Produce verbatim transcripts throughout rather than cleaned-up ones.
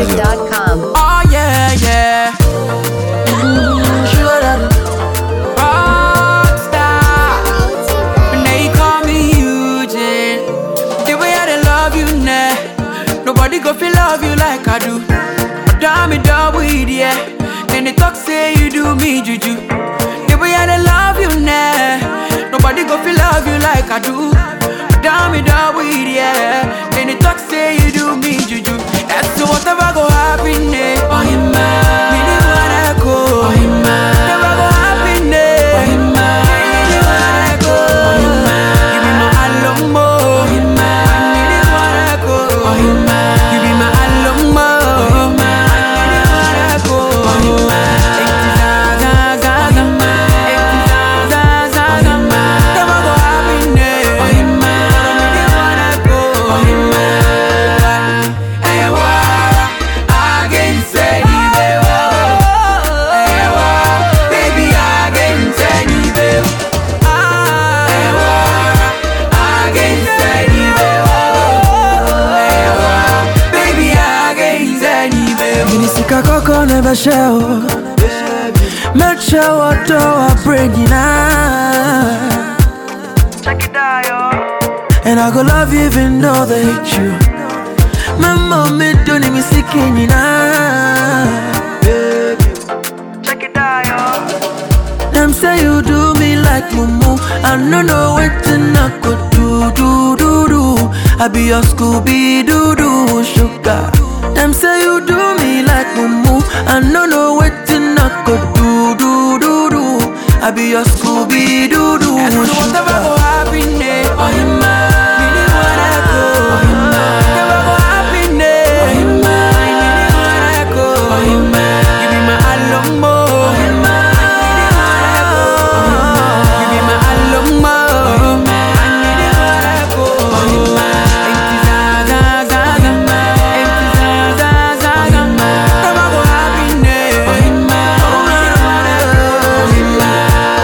music dot com. Oh yeah, yeah. Rockstar. And they call me Eugene. The way I dey love you now, nobody go feel love you like I do. Damn me double with yeah. Then they talk say you do me juju. The way I dey love you now, nobody go feel love you like I do. Damn me double with yeah. Then they talk say you do me juju. That's whatever go happen eh. Oh him man, me dey wanna go. Oh him man, never go happen eh. Oh him man, me dey wanna go. Oh him man, you be my alummo. Oh him man, me dey wanna go. Oh him man, you be my alummo. Oh him man, me dey wanna go. Oh him man, ekti za za za za, ekti za za za za, never go happen eh. Oh him man, me dey wanna go. Oh him man. Minisika koko never share. Make sure what do I bring you now. Check it out, yo. And I go love you even though they hate you. My mommy don't even sick in you now. Check it out, yo. Them say you do me like mumu. I don't know what to knock do do do do. I be your Scooby Doo Doo sugar. Them say you do me like mumu. I don't know what to knock do do do do. I be your Scooby Doo Doo sugar. Whatever go happen eh. Oh him man, me dey wanna go. Oh him man, never go happen eh. Oh him man, me dey wanna go. Oh him man, you be my alummo. Oh him man, me dey wanna go. Oh him man, you be my alummo. Oh him man, me dey wanna go. Oh him man, ekti za za za za, ekti za za za za, never go happen eh. Oh him man, me dey wanna go. Oh him man.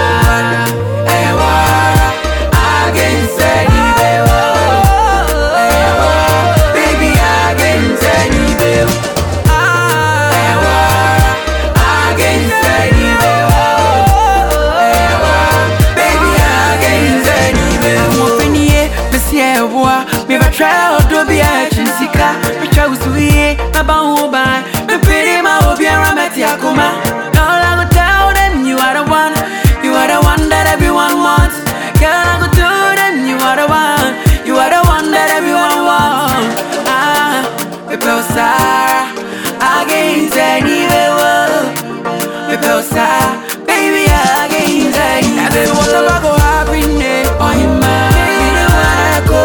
Me va try to be a chisika. Me try to see about who buy. Me pretty my hope you're a metia kuma. All I go tell them you are the one. You are the one that everyone wants. Girl, I go tell them you are the one. You are the one that everyone wants. Ah, me peo Sarah against any world. Me peo Sarah, baby against any. I say whatever go happen eh. Oh him man, me dey wanna go.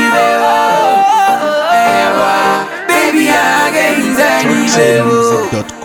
music dot com.